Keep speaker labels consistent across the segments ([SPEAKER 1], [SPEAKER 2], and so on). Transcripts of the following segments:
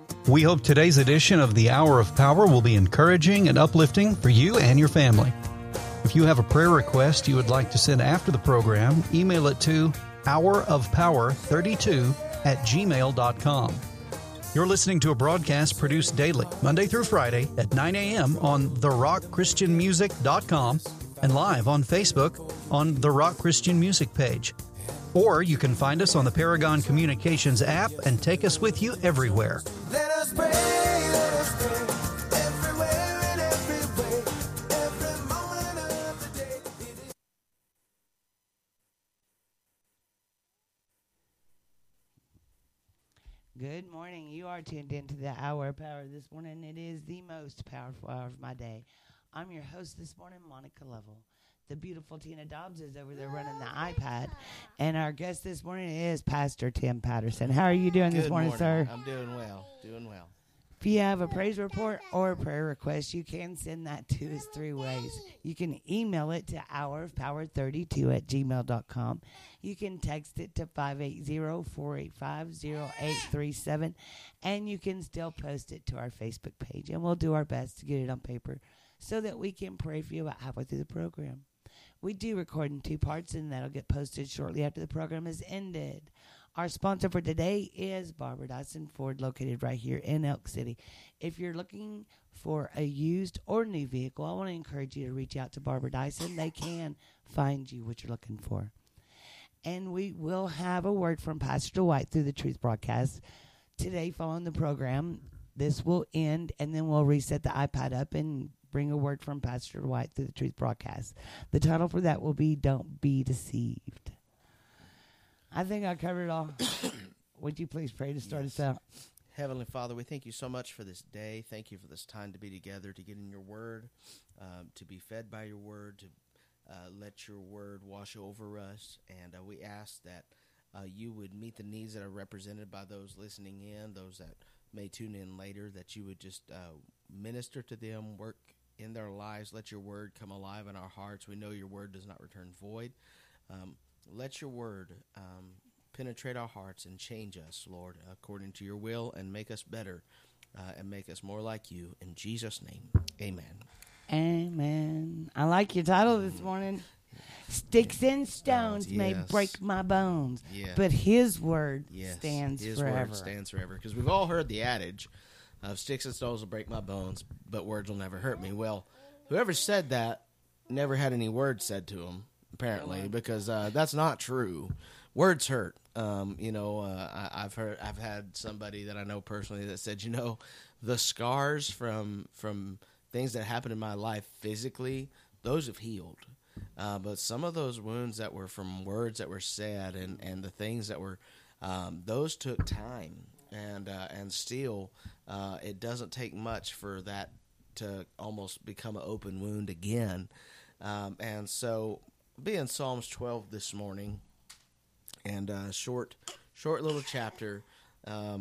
[SPEAKER 1] We hope today's edition of the Hour of Power will be encouraging and uplifting for you and your family. If you have a prayer request you would like to send after the program, email it to hourofpower32@gmail.com. You're listening to a broadcast produced daily, Monday through Friday at 9 a.m. on therockchristianmusic.com and live on Facebook on the Rock Christian Music page. Or you can find us on the Paragon Communications app and take us with you everywhere.
[SPEAKER 2] Let us pray, everywhere and every way, every moment of the day.
[SPEAKER 3] Good morning. You are tuned into the Hour of Power this morning. It is the most powerful hour of my day. I'm your host this morning, Monica Lovell. The beautiful Tina Dobbs is over there running the iPad. And our guest this morning is Pastor Tim Patterson. How are you doing this morning, sir?
[SPEAKER 4] I'm doing well.
[SPEAKER 3] If you have a praise report or a prayer request, you can send that to us 3 ways. You can email it to hourofpower32@gmail.com. You can text it to 580-485-0837. And you can still post it to our Facebook page. And we'll do our best to get it on paper so that we can pray for you about halfway through the program. We do record in 2 parts, and that'll get posted shortly after the program is ended. Our sponsor for today is Barbara Dyson Ford, located right here in Elk City. If you're looking for a used or new vehicle, I want to encourage you to reach out to Barbara Dyson. They can find you what you're looking for. And we will have a word from Pastor Dwight through the Truth broadcast today following the program. This will end, and then we'll reset the iPad up and bring a word from Pastor Dwight through the Truth broadcast. The title for that will be Don't Be Deceived. I think I covered it all. Would you please pray to start us out?
[SPEAKER 4] Heavenly Father, we thank you so much for this day. Thank you for this time to be together, to get in your word, to be fed by your word, to let your word wash over us. And we ask that you would meet the needs that are represented by those listening in, those that may tune in later, that you would just minister to them, work in their lives. Let your word come alive in our hearts. We know your word does not return void. Let your word penetrate our hearts and change us, Lord, according to your will, and make us better and make us more like you. In Jesus' name, amen.
[SPEAKER 3] Amen. I like your title this morning. Sticks and stones may break my bones, but his word stands forever.
[SPEAKER 4] His word stands forever. Because we've all heard the adage of sticks and stones will break my bones, but words will never hurt me. Well, whoever said that never had any words said to him, apparently, because that's not true. Words hurt. I've had somebody that I know personally that said, the scars from things that happened in my life physically, those have healed. But some of those wounds that were from words that were said and the things that were, those took time. And still, it doesn't take much for that to almost become an open wound again. And so, be in Psalms 12 this morning, and short little chapter. I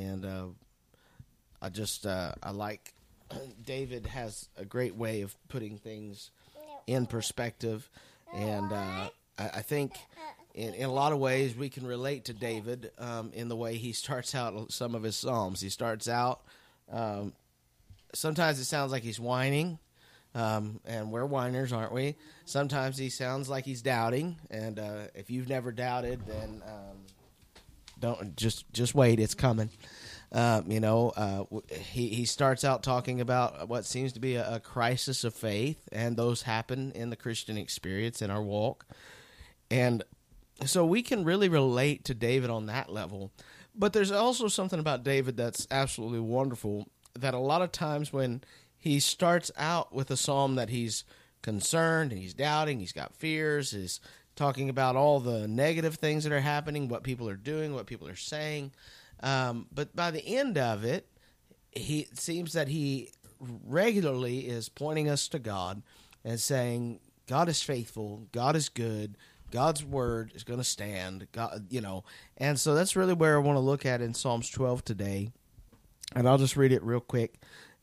[SPEAKER 4] like David has a great way of putting things in perspective, and I think in a lot of ways we can relate to David in the way he starts out some of his Psalms. He starts out, sometimes it sounds like he's whining, and we're whiners, aren't we? Sometimes he sounds like he's doubting, and if you've never doubted, then don't just wait, it's coming. He starts out talking about what seems to be a crisis of faith, and those happen in the Christian experience in our walk. And so we can really relate to David on that level. But there's also something about David that's absolutely wonderful, that a lot of times when he starts out with a psalm that he's concerned and he's doubting, he's got fears, he's talking about all the negative things that are happening, what people are doing, what people are saying. But by the end of it, it seems that he regularly is pointing us to God and saying, God is faithful, God is good, God's word is going to stand, God, And so that's really where I want to look at in Psalms 12 today. And I'll just read it real quick.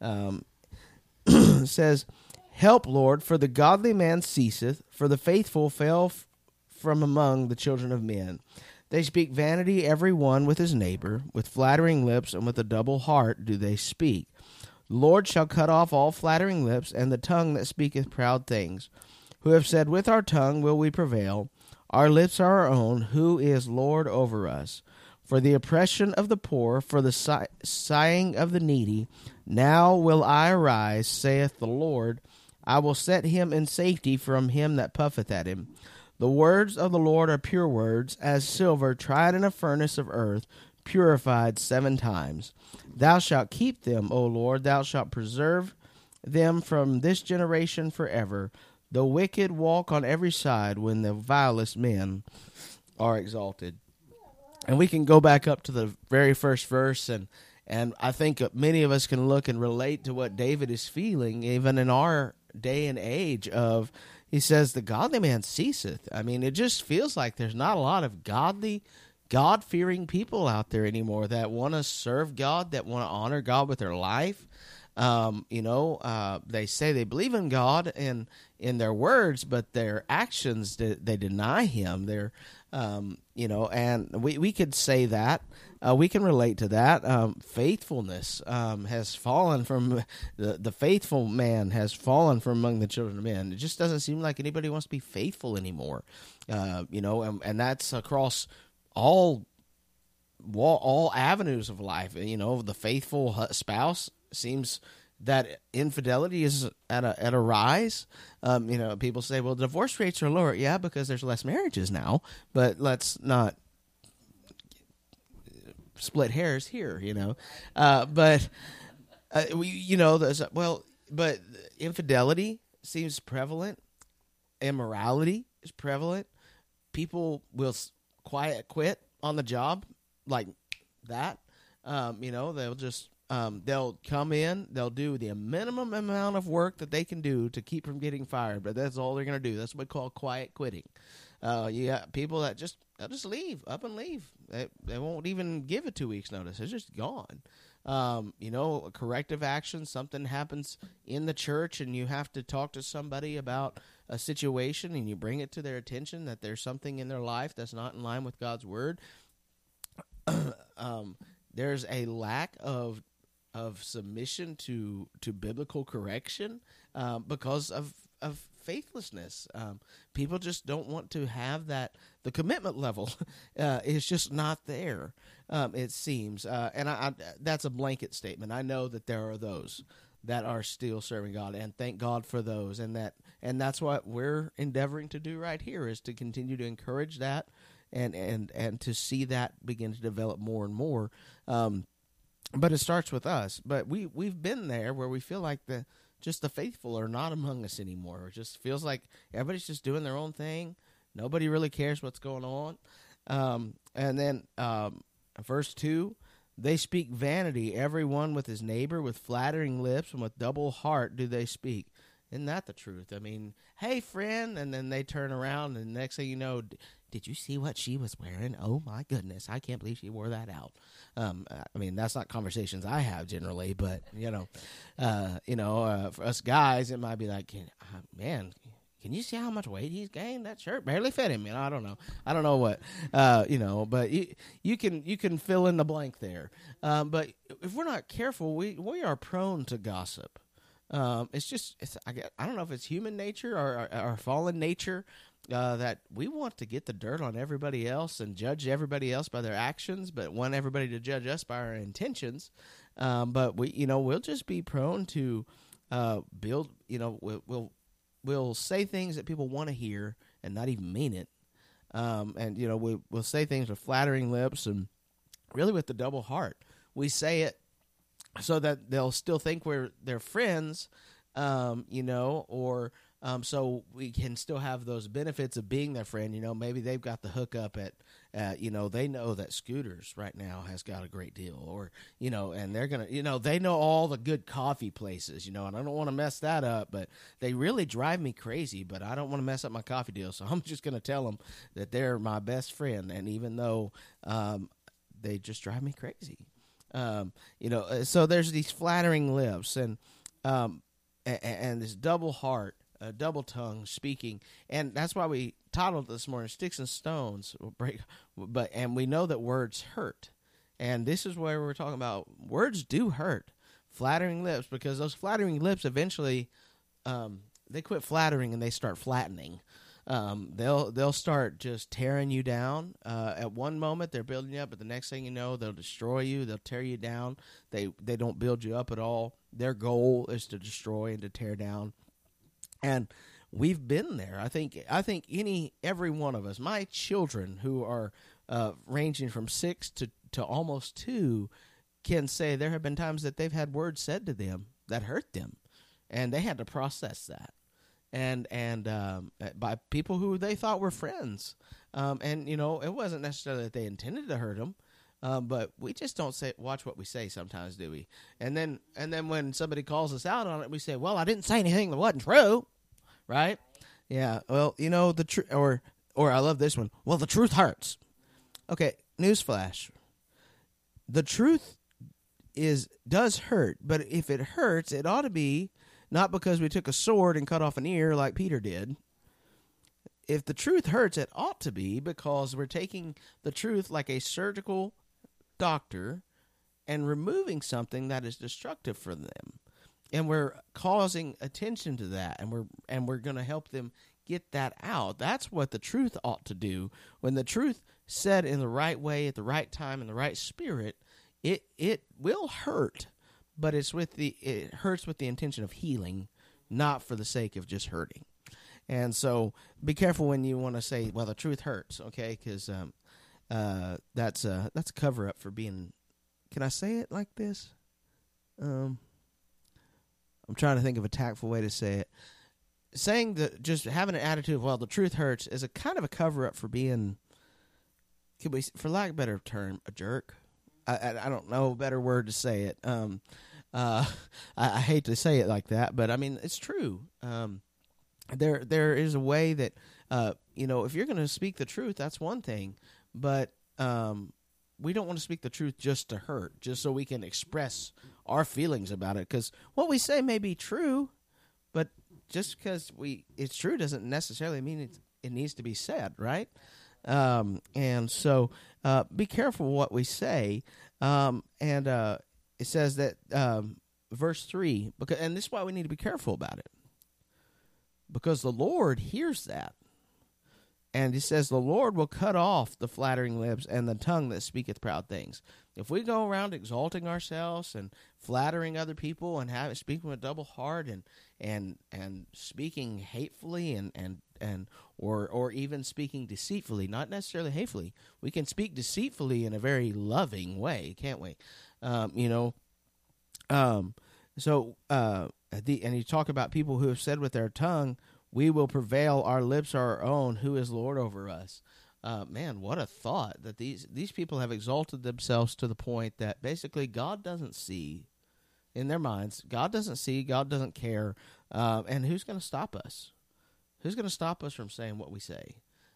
[SPEAKER 4] It says, Help, Lord, for the godly man ceaseth, for the faithful fell from among the children of men. They speak vanity, every one with his neighbor. With flattering lips and with a double heart do they speak. The Lord shall cut off all flattering lips, and the tongue that speaketh proud things. Who have said, with our tongue will we prevail. Our lips are our own. Who is Lord over us? For the oppression of the poor, for the sighing of the needy. Now will I arise, saith the Lord. I will set him in safety from him that puffeth at him. The words of the Lord are pure words, as silver tried in a furnace of earth, purified 7 times. Thou shalt keep them, O Lord, thou shalt preserve them from this generation forever. The wicked walk on every side when the vilest men are exalted. And we can go back up to the very first verse, and I think many of us can look and relate to what David is feeling, even in our day and age of, he says, the godly man ceaseth. I mean, it just feels like there's not a lot of godly, God-fearing people out there anymore that want to serve God, that want to honor God with their life. They say they believe in God in their words, but their actions, they deny him. They're, and we could say that. We can relate to that. Faithfulness has fallen from, the faithful man has fallen from among the children of men. It just doesn't seem like anybody wants to be faithful anymore. And that's across all avenues of life. The faithful spouse seems that infidelity is at a rise. People say, well, divorce rates are lower. Yeah, because there's less marriages now. But let's not split hairs here, but infidelity seems prevalent. Immorality is prevalent. People will quiet quit on the job like that. They'll just they'll come in, they'll do the minimum amount of work that they can do to keep from getting fired, but that's all they're going to do. That's what we call quiet quitting. You got people that they'll just leave, up and leave. They won't even give a 2 weeks notice. It's just gone. Corrective action, something happens in the church and you have to talk to somebody about a situation and you bring it to their attention that there's something in their life that's not in line with God's word. There's a lack of submission to biblical correction because of faithlessness. People just don't want to have that. The commitment level is just not there, it seems. And I that's a blanket statement. I know that there are those that are still serving God, and thank God for those. And that's what we're endeavoring to do right here, is to continue to encourage that and to see that begin to develop more and more. But it starts with us. But we've been there where we feel like the faithful are not among us anymore. It just feels like everybody's just doing their own thing. Nobody really cares what's going on. And then verse 2, they speak vanity, every one with his neighbor, with flattering lips, and with double heart do they speak. Isn't that the truth? I mean, hey, friend, and then they turn around, and next thing you know, did you see what she was wearing? Oh, my goodness, I can't believe she wore that out. That's not conversations I have generally, but, for us guys, it might be like, man, can you see how much weight he's gained? That shirt barely fit him. I don't know what, but you can fill in the blank there. But if we're not careful, we are prone to gossip. I don't know if it's human nature or our fallen nature, that we want to get the dirt on everybody else and judge everybody else by their actions, but want everybody to judge us by our intentions. But we'll just be prone to build. We'll say things that people want to hear and not even mean it. We'll say things with flattering lips and really with the double heart. We say it so that they'll still think we're their friends, so we can still have those benefits of being their friend. Maybe they've got the hookup at, they know that Scooters right now has got a great deal, or, and they're going to, they know all the good coffee places, and I don't want to mess that up, but they really drive me crazy, but I don't want to mess up my coffee deal. So I'm just going to tell them that they're my best friend. And even though, they just drive me crazy. So there's these flattering lips and this double heart. a double tongue speaking, and that's why we titled this morning "Sticks and Stones Will Break." And we know that words hurt, and this is where we're talking about words do hurt. Flattering lips, because those flattering lips eventually they quit flattering and they start flattening. They'll start just tearing you down. At one moment they're building you up, but the next thing you know, they'll destroy you. They'll tear you down. They don't build you up at all. Their goal is to destroy and to tear down. And we've been there. I think every one of us, my children who are ranging from 6 to almost 2, can say there have been times that they've had words said to them that hurt them, and they had to process that. And by people who they thought were friends, and it wasn't necessarily that they intended to hurt them, but we just don't watch what we say sometimes, do we? And then when somebody calls us out on it, we say, "Well, I didn't say anything that wasn't true," right? Yeah. Well, the truth, or I love this one. Well, the truth hurts. Okay. Newsflash: the truth does hurt, but if it hurts, it ought to be not because we took a sword and cut off an ear like Peter did. If the truth hurts, it ought to be because we're taking the truth like a surgical doctor and removing something that is destructive for them. And we're causing attention to that, and we're going to help them get that out. That's what the truth ought to do. When the truth said in the right way, at the right time, in the right spirit, it will hurt. But it hurts with the intention of healing, not for the sake of just hurting. And so be careful when you want to say, well, the truth hurts, okay? Because that's a cover-up for being, can I say it like this? I'm trying to think of a tactful way to say it. Saying that, just having an attitude of, well, the truth hurts, is a kind of a cover-up for being, for lack of a better term, a jerk. I don't know a better word to say it. I hate to say it like that, but I mean it's true. There is a way that if you're going to speak the truth, that's one thing, but we don't want to speak the truth just to hurt, just so we can express our feelings about it. Because what we say may be true, but just because it's true doesn't necessarily mean it needs to be said, right? And so be careful what we say. It says that verse 3, and this is why we need to be careful about it, because the Lord hears that. And he says, the Lord will cut off the flattering lips and the tongue that speaketh proud things. If we go around exalting ourselves and flattering other people and speaking with a double heart and speaking hatefully or even speaking deceitfully, not necessarily hatefully, we can speak deceitfully in a very loving way, can't we? And you talk about people who have said with their tongue, we will prevail, our lips are our own, who is Lord over us. Man, what a thought that these people have exalted themselves to the point that basically God doesn't see in their minds. God doesn't see, God doesn't care. And who's going to stop us? Who's going to stop us from saying what we say?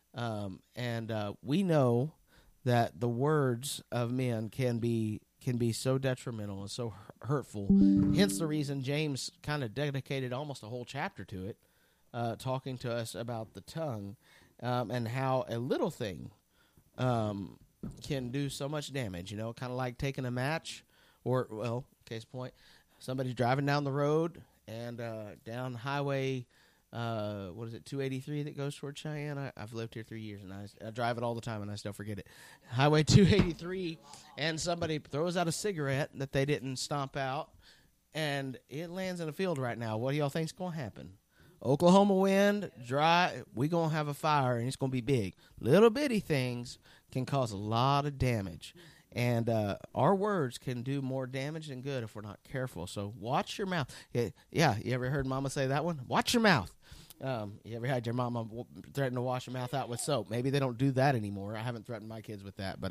[SPEAKER 4] We know that the words of men can be so detrimental and so hurtful. Hence the reason James kind of dedicated almost a whole chapter to it, talking to us about the tongue and how a little thing can do so much damage. Kind of like taking a match, or, well, case point, somebody's driving down the road and down highway, 283 that goes toward Cheyenne? I've lived here 3 years, and I drive it all the time, and I still forget it. Highway 283, and somebody throws out a cigarette that they didn't stomp out, and it lands in a field right now. What do y'all think's going to happen? Oklahoma wind, dry, we going to have a fire, and it's going to be big. Little bitty things can cause a lot of damage. And our words can do more damage than good if we're not careful. So watch your mouth. Yeah, you ever heard Mama say that one? Watch your mouth. You ever had your mama threaten to wash your mouth out with soap? Maybe they don't do that anymore. I haven't threatened my kids with that, but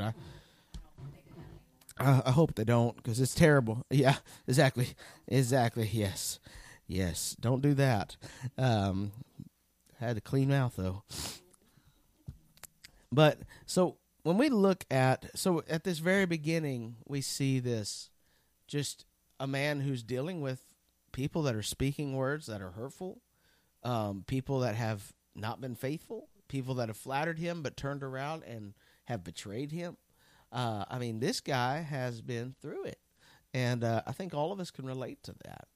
[SPEAKER 4] I hope they don't, because it's terrible. Yeah, exactly. Yes, don't do that. Had a clean mouth, though. But, so when we look at this very beginning, we see this, just a man who's dealing with people that are speaking words that are hurtful. people that have not been faithful, people that have flattered him but turned around and have betrayed him. I mean, this guy has been through it, and I think all of us can relate to that.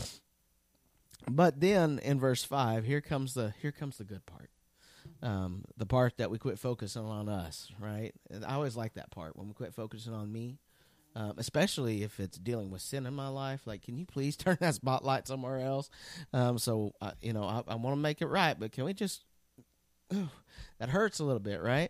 [SPEAKER 4] But then in verse 5, here comes the good part, the part that we quit focusing on us, right? And I always like that part when we quit focusing on me, especially if it's dealing with sin in my life. Like, can you please turn that spotlight somewhere else? I want to make it right, but can we just? That hurts a little bit, right?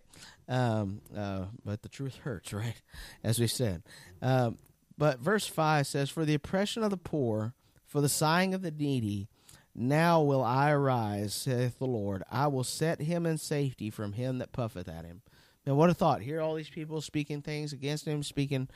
[SPEAKER 4] But the truth hurts, right? As we said. But verse 5 says, "For the oppression of the poor, for the sighing of the needy, now will I arise, saith the Lord. I will set him in safety from him that puffeth at him." Now, what a thought. Hear all these people speaking things against him, speaking,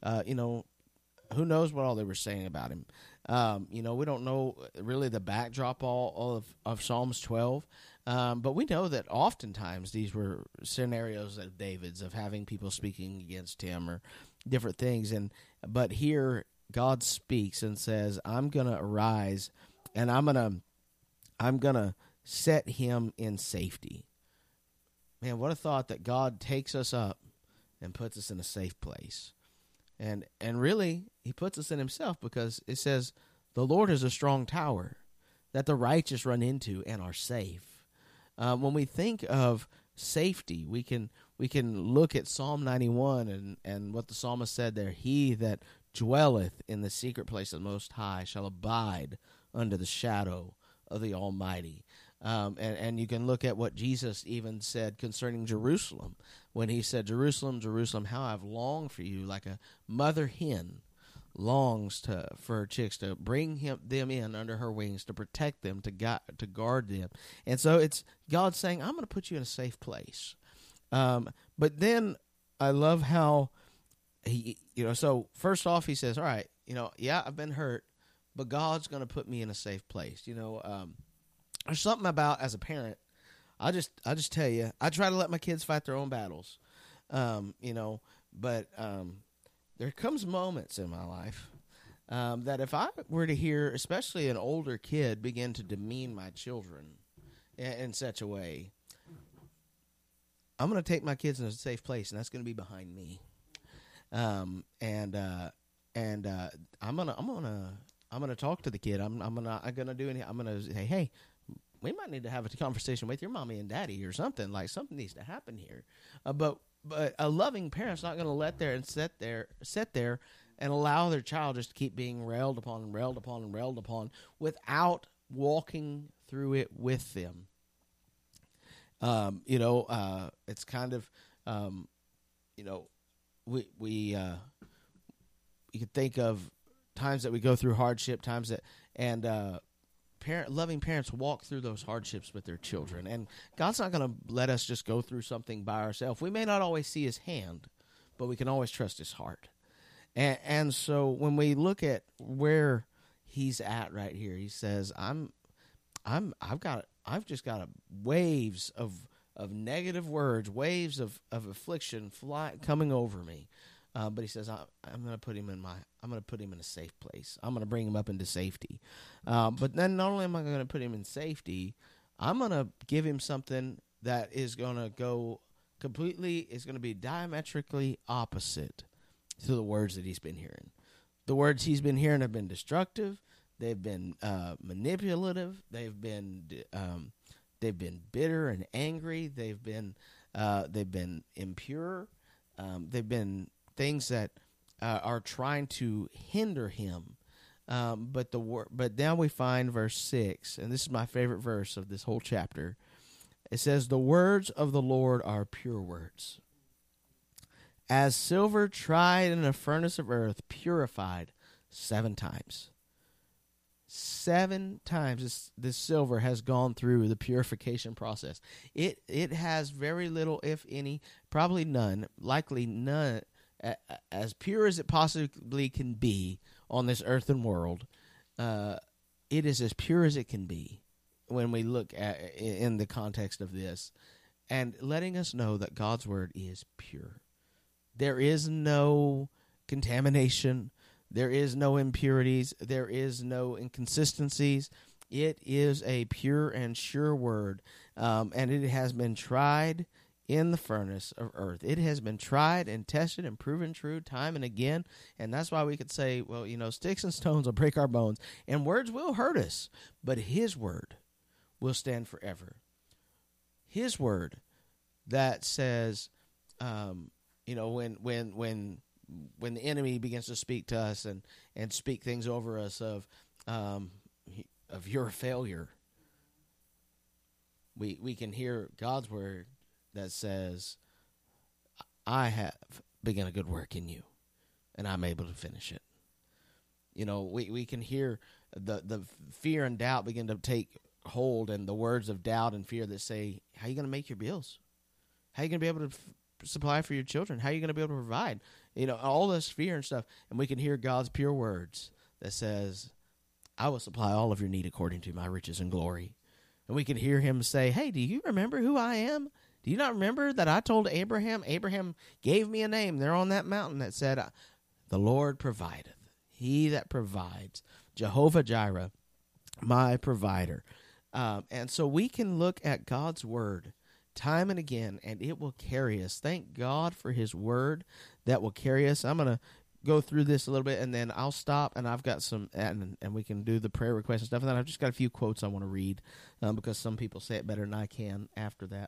[SPEAKER 4] who knows what all they were saying about him. We don't know really the backdrop all of Psalms 12. But we know that oftentimes these were scenarios of David's, of having people speaking against him or different things. But here God speaks and says, "I'm going to arise and I'm going to set him in safety." Man, what a thought that God takes us up and puts us in a safe place. And really, he puts us in himself, because it says, "The Lord is a strong tower that the righteous run into and are safe." When we think of safety, we can look at Psalm 91 and what the psalmist said there. "He that dwelleth in the secret place of the Most High shall abide under the shadow of the Almighty." And you can look at what Jesus even said concerning Jerusalem, when he said, "Jerusalem, Jerusalem, how I've longed for you, like a mother hen longs for her chicks, to bring them in under her wings, to protect them, to guard them." And so it's God saying, "I'm going to put you in a safe place." But then I love how so first off, he says, "All right, I've been hurt, but God's going to put me in a safe place." There's something about, as a parent, I just tell you, I try to let my kids fight their own battles, but there comes moments in my life that if I were to hear, especially an older kid, begin to demean my children in such a way, I'm going to take my kids in a safe place, and that's going to be behind me. I'm gonna talk to the kid. I'm gonna do anything. I'm gonna say, "Hey, we might need to have a conversation with your mommy and daddy or something. Like, something needs to happen here." But a loving parent's not going to let there and sit there and allow their child just to keep being railed upon and railed upon and railed upon without walking through it with them. It's kind of, you could think of times that we go through hardship, times that, and loving parents walk through those hardships with their children. And God's not going to let us just go through something by ourselves. We may not always see his hand, but we can always trust his heart. And so when we look at where he's at right here, he says, I've just got waves of negative words, waves of affliction coming over me. But he says, I'm going to put him in a safe place. I'm going to bring him up into safety. But then not only am I going to put him in safety, I'm going to give him something that is going to go is going to be diametrically opposite to the words that he's been hearing. The words he's been hearing have been destructive. They've been manipulative. They've been bitter and angry. They've been impure. They've been things that are trying to hinder him. But now we find verse 6, and this is my favorite verse of this whole chapter. It says, "The words of the Lord are pure words, as silver tried in a furnace of earth, purified 7 times. 7 times this silver has gone through the purification process. It has very little, if any, probably none, likely none, as pure as it possibly can be on this earthen world. It is as pure as it can be when we look at in the context of this, and letting us know that God's word is pure. There is no contamination. There is no impurities. There is no inconsistencies. It is a pure and sure word, and it has been tried in the furnace of earth. It has been tried and tested and proven true time and again, and that's why we could say, well, sticks and stones will break our bones, and words will hurt us, but His word will stand forever. His word that says, when the enemy begins to speak to us and speak things over us of your failure, we can hear God's word that says, I have begun a good work in you, and I'm able to finish it. We can hear the fear and doubt begin to take hold, and the words of doubt and fear that say, how are you going to make your bills? How are you going to be able to supply for your children? How are you going to be able to provide? All this fear and stuff. And we can hear God's pure words that says, I will supply all of your need according to my riches and glory. And we can hear Him say, hey, do you remember who I am? Do you not remember that I told Abraham? Abraham gave me a name there on that mountain that said, the Lord provideth. He that provides. Jehovah Jireh, my provider. And so we can look at God's word time and again, and it will carry us. Thank God for His word that will carry us. I'm going to go through this a little bit, and then I'll stop, and I've got some, and we can do the prayer requests and stuff, and then I've just got a few quotes I want to read, because some people say it better than I can after that.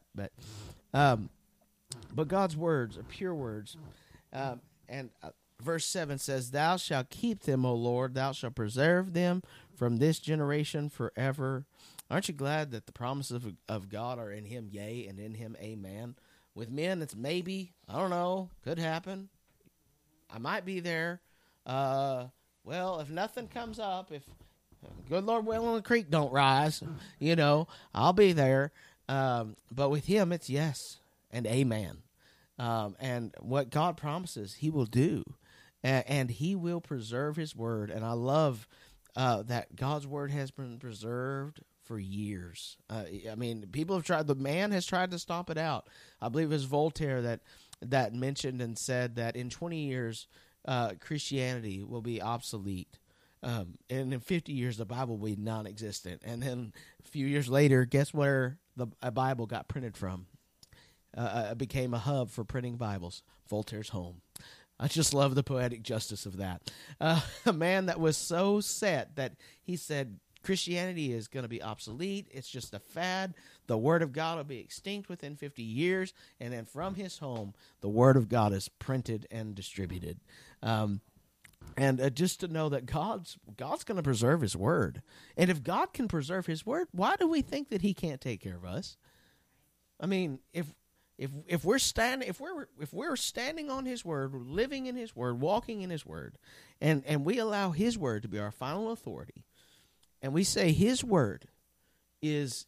[SPEAKER 4] But God's words are pure words. Verse 7 says, Thou shalt keep them, O Lord, Thou shalt preserve them from this generation forever. Aren't you glad that the promises of God are in Him, yea, and in Him, amen? With men, it's maybe, I don't know, could happen. I might be there. Well, if nothing comes up, if good Lord willing the creek don't rise, I'll be there. But with Him, it's yes and amen. And what God promises, He will do. And He will preserve His word. And I love that God's word has been preserved for years. People have tried. The man has tried to stomp it out. I believe it was Voltaire that mentioned and said that in 20 years, Christianity will be obsolete. And in 50 years, the Bible will be non-existent. And then a few years later, guess where a Bible got printed from? It became a hub for printing Bibles, Voltaire's home. I just love the poetic justice of that. A man that was so set that he said, Christianity is going to be obsolete. It's just a fad. The Word of God will be extinct within 50 years. And then from his home, the Word of God is printed and distributed. Just to know that God's going to preserve His Word. And if God can preserve His Word, why do we think that He can't take care of us? If we're standing on His Word, we're living in His Word, walking in His Word, and we allow His Word to be our final authority, and we say His word is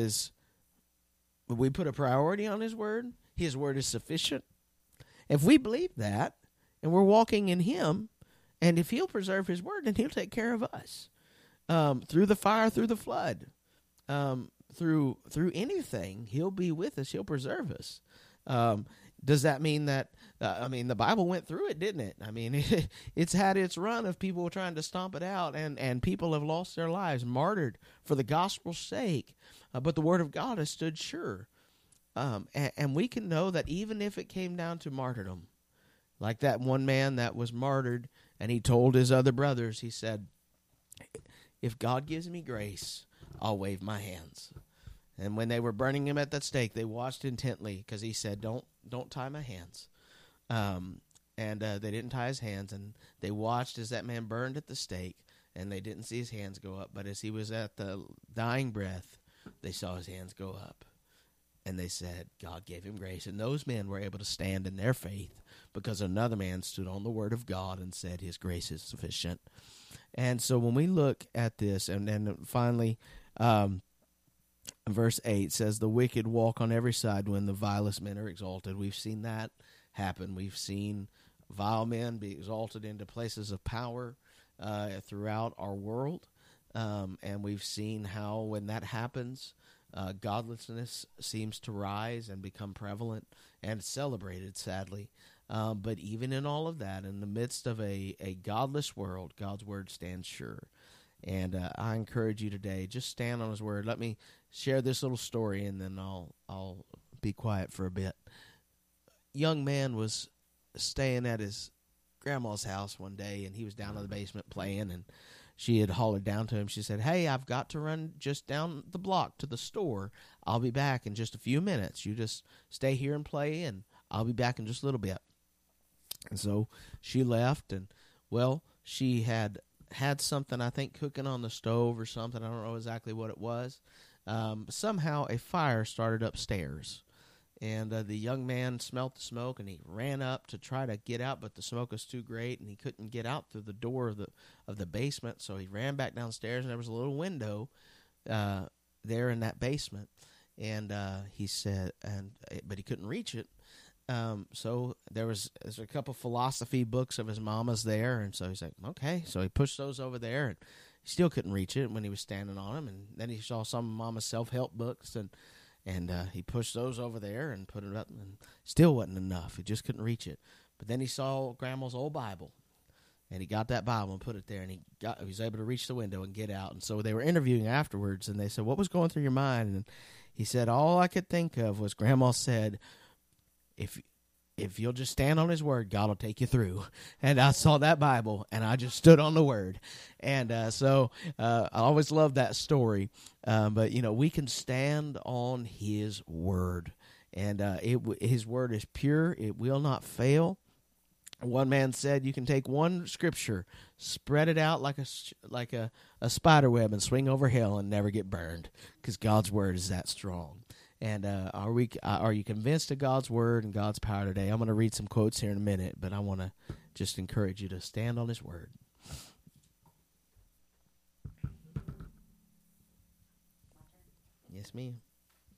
[SPEAKER 4] we put a priority on His word. His word is sufficient. If we believe that, and we're walking in Him, and if He'll preserve His word, then He'll take care of us through the fire, through the flood, through anything. He'll be with us. He'll preserve us. Does that mean that, the Bible went through it, didn't it? It's had its run of people trying to stomp it out, and people have lost their lives, martyred for the gospel's sake. But the Word of God has stood sure. And we can know that even if it came down to martyrdom, like that one man that was martyred, and he told his other brothers, he said, if God gives me grace, I'll wave my hands. And when they were burning him at that stake, they watched intently because he said, don't tie my hands. They didn't tie his hands, and they watched as that man burned at the stake, and they didn't see his hands go up. But as he was at the dying breath, they saw his hands go up. And they said, God gave him grace. And those men were able to stand in their faith because another man stood on the word of God and said his grace is sufficient. And so when we look at this, and then finally, verse 8 says, the wicked walk on every side when the vilest men are exalted. We've seen that happen. We've seen vile men be exalted into places of power throughout our world. And we've seen how when that happens, godlessness seems to rise and become prevalent and celebrated, sadly. But even in all of that, in the midst of a godless world, God's word stands sure. And I encourage you today, just stand on his word. Let me share this little story, and then I'll be quiet for a bit. Young man was staying at his grandma's house one day, and he was down in the basement playing, and she had hollered down to him. She said, "Hey, I've got to run just down the block to the store. I'll be back in just a few minutes. You just stay here and play, and I'll be back in just a little bit." And so she left, and, well, she had something, I think, cooking on the stove or something. I don't know exactly what it was. Somehow a fire started upstairs. And the young man smelt the smoke, and he ran up to try to get out, but the smoke was too great, and he couldn't get out through the door of the basement. So he ran back downstairs, and there was a little window there in that basement. And he said, but he couldn't reach it. So there's a couple philosophy books of his mama's there, and so he's like, okay. So he pushed those over there, and he still couldn't reach it when he was standing on them. And then he saw some of mama's self-help books, and he pushed those over there and put it up, and still wasn't enough. He just couldn't reach it. But then he saw Grandma's old Bible, and he got that Bible and put it there, and he was able to reach the window and get out. And so they were interviewing afterwards, and they said, "What was going through your mind?" And he said, "All I could think of was Grandma said, if you'll just stand on his word, God will take you through." And I saw that Bible, and I just stood on the word. And so I always love that story. But, we can stand on his word. And his word is pure. It will not fail. One man said you can take one scripture, spread it out like a spider web, and swing over hell and never get burned, because God's word is that strong. And are you convinced of God's word and God's power today? I'm going to read some quotes here in a minute, but I want to just encourage you to stand on his word. Yes, ma'am.